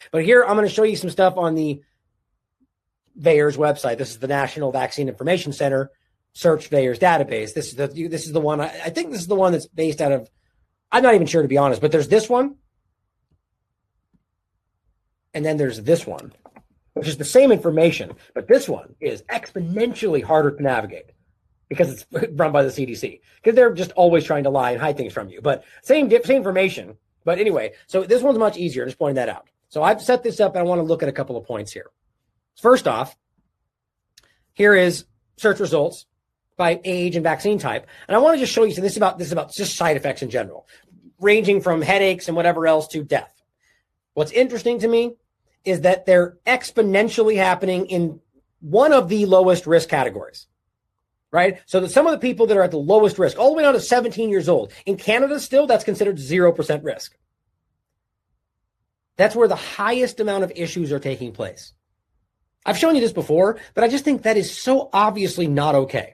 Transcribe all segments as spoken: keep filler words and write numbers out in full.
But here, I'm going to show you some stuff on the V A E R S website. This is the National Vaccine Information Center. Search V A E R S database. This is the this is the one. I, I think this is the one that's based out of. I'm not even sure, to be honest. But there's this one, and then there's this one, which is the same information, but this one is exponentially harder to navigate because it's run by the C D C. Because they're just always trying to lie and hide things from you. But same same information. But anyway, so this one's much easier. Just pointing that out. So I've set this up, and I want to look at a couple of points here. First off, here is search results by age and vaccine type. And I want to just show you, so this is about, this is about just side effects in general, ranging from headaches and whatever else to death. What's interesting to me is that they're exponentially happening in one of the lowest risk categories, right? So that some of the people that are at the lowest risk, all the way down to seventeen years old, in Canada still, that's considered zero percent risk. That's where the highest amount of issues are taking place. I've shown you this before, but I just think that is so obviously not okay.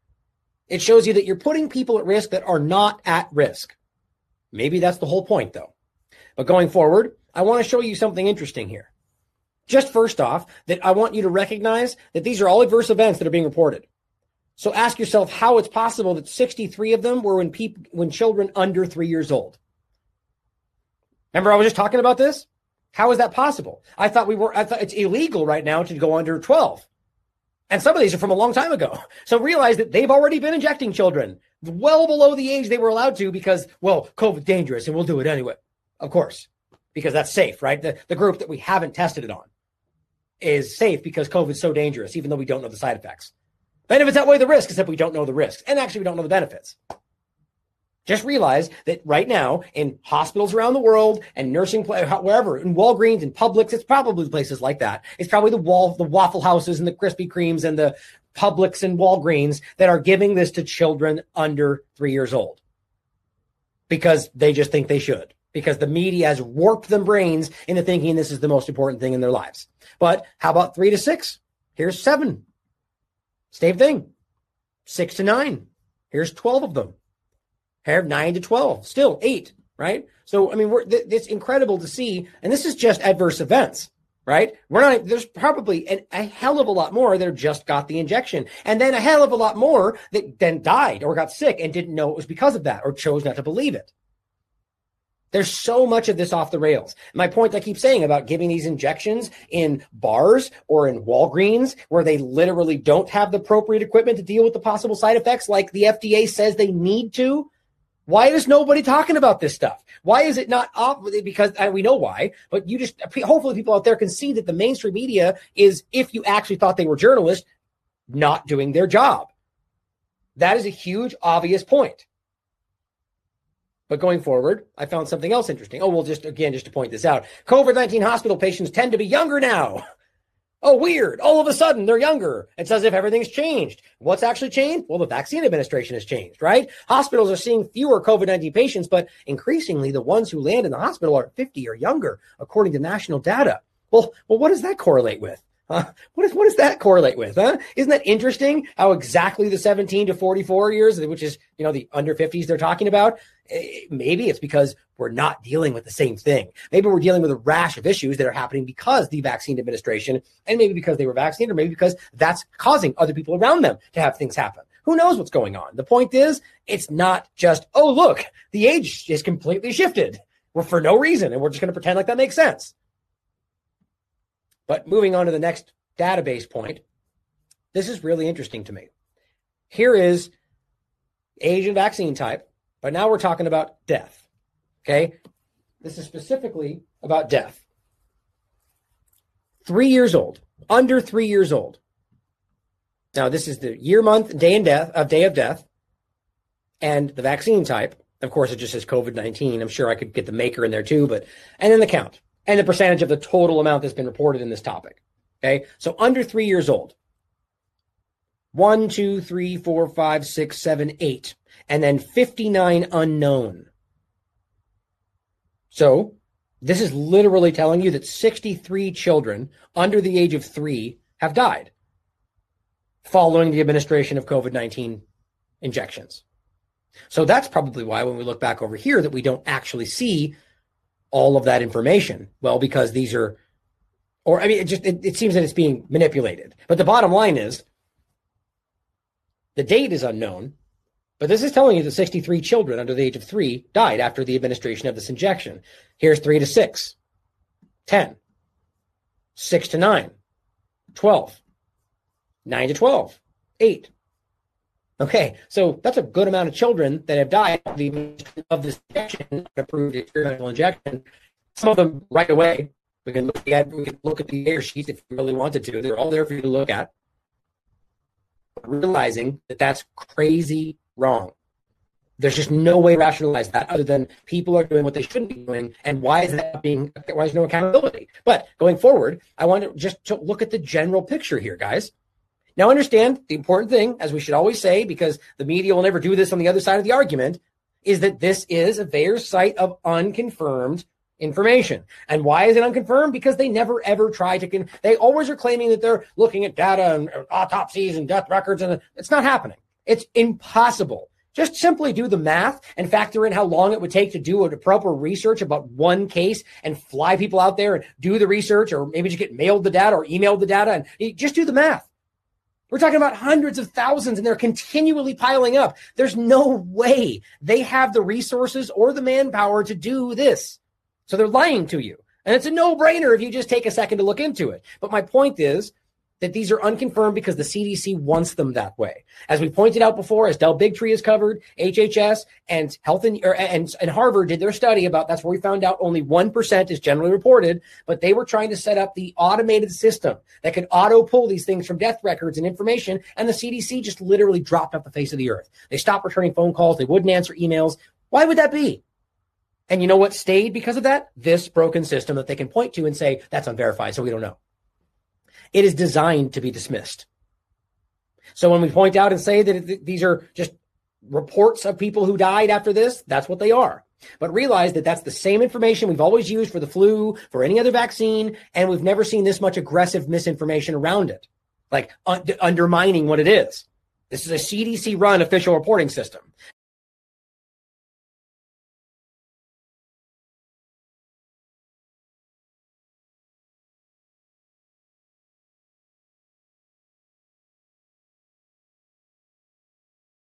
It shows you that you're putting people at risk that are not at risk. Maybe that's the whole point, though. But going forward, I want to show you something interesting here. Just first off, that I want you to recognize that these are all adverse events that are being reported. So ask yourself how it's possible that sixty-three of them were when people, when children under three years old. Remember, I was just talking about this? How is that possible? I thought we were, I thought it's illegal right now to go under twelve. And some of these are from a long time ago. So realize that they've already been injecting children well below the age they were allowed to because, well, COVID's dangerous and we'll do it anyway. Of course, because that's safe, right? The, the group that we haven't tested it on is safe because COVID's so dangerous, even though we don't know the side effects. Benefits outweigh the risks, except we don't know the risks. And actually, we don't know the benefits. Just realize that right now in hospitals around the world and nursing, wherever, in Walgreens and Publix, it's probably places like that. It's probably the wall, the Waffle Houses and the Krispy Kremes and the Publix and Walgreens that are giving this to children under three years old because they just think they should, because the media has warped their brains into thinking this is the most important thing in their lives. But how about three to six? Here's seven. Same thing. Six to nine. Here's twelve of them. Have nine to twelve, still eight, right? So, I mean, we're, th- it's incredible to see. And this is just adverse events, right? We're not, there's probably an, a hell of a lot more that just got the injection. And then a hell of a lot more that then died or got sick and didn't know it was because of that or chose not to believe it. There's so much of this off the rails. My point I keep saying about giving these injections in bars or in Walgreens where they literally don't have the appropriate equipment to deal with the possible side effects like the F D A says they need to. Why is nobody talking about this stuff? Why is it not off? Because uh, we know why, but you just, hopefully people out there can see that the mainstream media is, if you actually thought they were journalists, not doing their job. That is a huge, obvious point. But going forward, I found something else interesting. Oh, well, just again, just to point this out, COVID nineteen hospital patients tend to be younger now. Oh, weird. All of a sudden, they're younger. It's as if everything's changed. What's actually changed? Well, the vaccine administration has changed, right? Hospitals are seeing fewer COVID nineteen patients, but increasingly the ones who land in the hospital are fifty or younger, according to national data. Well, well, what does that correlate with? Huh? What, is, what does that correlate with? Huh? Isn't that interesting how exactly the seventeen to forty-four years, which is, you know, the under fifties they're talking about, maybe it's because we're not dealing with the same thing. Maybe we're dealing with a rash of issues that are happening because the vaccine administration, and maybe because they were vaccinated, or maybe because that's causing other people around them to have things happen. Who knows what's going on? The point is, it's not just, oh, look, the age is completely shifted. Well, for no reason, and we're just going to pretend like that makes sense. But moving on to the next database point, this is really interesting to me. Here is age and vaccine type, but now we're talking about death, okay? This is specifically about death. Three years old, under three years old. Now, this is the year, month, day, and death of day of death, and the vaccine type. Of course, it just says COVID nineteen. I'm sure I could get the maker in there too, but and then the count. And the percentage of the total amount that's been reported in this topic. Okay, so under three years old. One, two, three, four, five, six, seven, eight. And then fifty-nine unknown. So this is literally telling you that sixty-three children under the age of three have died following the administration of COVID nineteen injections. So that's probably why when we look back over here that we don't actually see all of that information? Well, because these are, or I mean, it just, it, it seems that it's being manipulated. But the bottom line is the date is unknown, but this is telling you that sixty-three children under the age of three died after the administration of this injection. Here's three to six, ten, six to nine, twelve, nine to twelve, eight. Okay, so that's a good amount of children that have died of the of this injection, approved experimental injection. Some of them right away. We can look at we can look at the data sheets if you really wanted to. They're all there for you to look at. Realizing that that's crazy wrong. There's just no way to rationalize that other than people are doing what they shouldn't be doing. And why is that being, why is no accountability? But going forward, I want to just to look at the general picture here, guys. Now understand the important thing, as we should always say, because the media will never do this on the other side of the argument, is that this is a VAERS site of unconfirmed information. And why is it unconfirmed? Because they never ever try to, con- they always are claiming that they're looking at data and autopsies and death records, and it's not happening. It's impossible. Just simply do the math and factor in how long it would take to do a proper research about one case and fly people out there and do the research, or maybe just get mailed the data or emailed the data, and you just do the math. We're talking about hundreds of thousands, and they're continually piling up. There's no way they have the resources or the manpower to do this. So they're lying to you. And it's a no-brainer if you just take a second to look into it. But my point is that these are unconfirmed because the C D C wants them that way. As we pointed out before, as Del Bigtree has covered, H H S and Health and, or, and, and Harvard did their study about, that's where we found out only one percent is generally reported, but they were trying to set up the automated system that could auto-pull these things from death records and information, and the C D C just literally dropped off the face of the earth. They stopped returning phone calls. They wouldn't answer emails. Why would that be? And you know what stayed because of that? This broken system that they can point to and say, that's unverified, so we don't know. It is designed to be dismissed. So when we point out and say that these are just reports of people who died after this, that's what they are. But realize that that's the same information we've always used for the flu, for any other vaccine, and we've never seen this much aggressive misinformation around it, like un- undermining what it is. This is a C D C-run official reporting system.